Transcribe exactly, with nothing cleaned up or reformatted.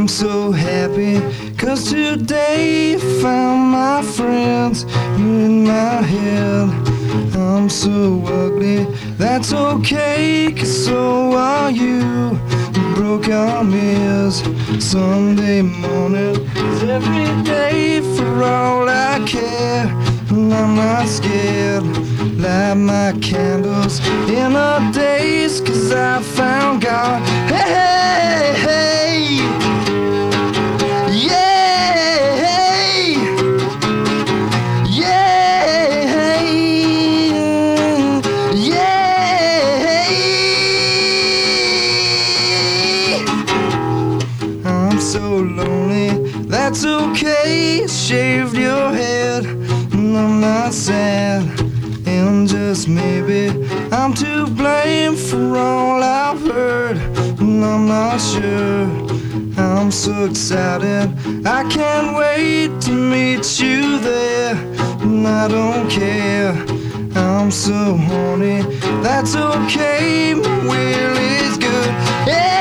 I'm so happy, 'cause today I found my friends in my head. I'm so ugly, that's okay, 'cause so are you. Broke arm is Sunday morning, it's every day for all I care. And I'm not scared, light my candles in our days, 'cause I found God. Hey, hey, hey, yeah, hey, yeah, yeah. I'm so lonely, that's okay, shaved your head, and I'm not sad. And just maybe I'm to blame for all I've heard, and I'm not sure. I'm so excited, I can't wait to meet you there. And I don't care, I'm so horny, that's okay, my will is good. Yeah.